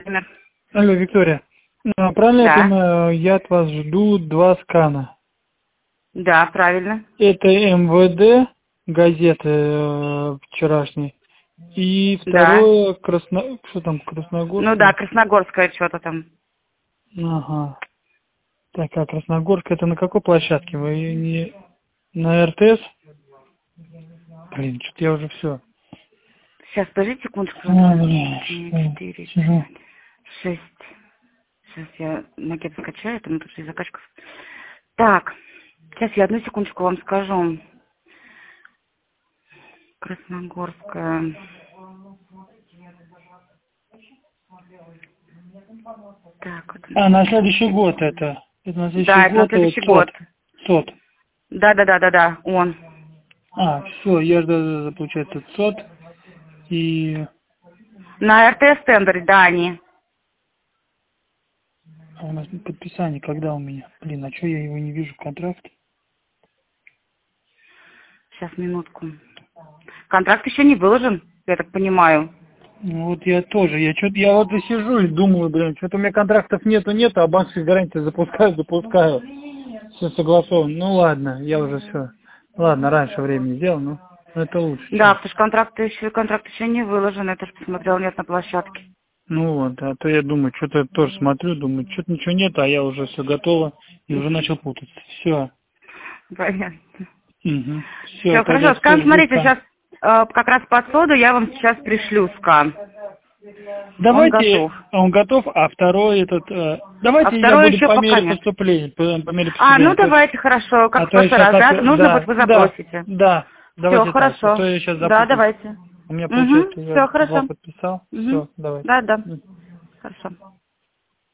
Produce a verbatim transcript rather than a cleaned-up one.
Например. Алло, Виктория. А, Правильно я Да. понимаю, я от вас жду два скана. Да, правильно. Это эм вэ дэ, газеты э, вчерашней. И Да. второе, Красно... что там, Ну да, Красногорское? Красногорская что-то там. Ага. Так, а Красногорская это на какой площадке? Вы не на эр тэ эс? Блин, что-то я уже все. Сейчас, подождите секундочку. А, блин, Три, что? четыре, Сижу. пять, шесть. Сейчас я макет скачаю, там тут же заказчиков. Так, сейчас я одну секундочку вам скажу. Красногорская. Так, вот. А, на следующий год это. Это на следующий Да, это на год, э, следующий год. сот. Сот. Да, да, да, да, да, он. А, все, я жду, получается, сот. И На эр тэ эс тендере, да, они. а у нас подписание когда у меня? Блин, а что я его не вижу, контракт? Сейчас, минутку. Контракт еще не выложен, я так понимаю. Ну вот я тоже, я что-то, я вот и сижу и думаю, блин, что-то у меня контрактов нету, нету, а банковские гарантии запускаю, запускаю. Все согласовано. Ну ладно, я уже все. Ладно, раньше времени сделал, ну это лучше, Да, чем. потому что контракт еще, контракт еще не выложен, это же посмотрел, нет на площадке. Ну вот, а то я думаю, что-то я тоже смотрю, думаю, что-то ничего нет, а я уже все готово и уже начал путаться. Все. Понятно. Угу. Все, Все, тогда хорошо. все, Скан, жду смотрите, скан. сейчас э, как раз под соду я вам сейчас пришлю скан. Он Давайте, готов. он готов, а второй этот, э, А давайте я второй буду еще по пока мере нет. поступления, по, по мере А, ну поступления. То есть, давайте, хорошо, а как в то я прошлый сейчас, раз, да? опять, Нужно будет, да, вы да, запросите. да, Все, давайте так, а то хорошо. я сейчас Да, запутаюсь. давайте. У меня Угу, получается, я все, два хорошо. подписал, Угу. все, давайте. Да, да. Хорошо.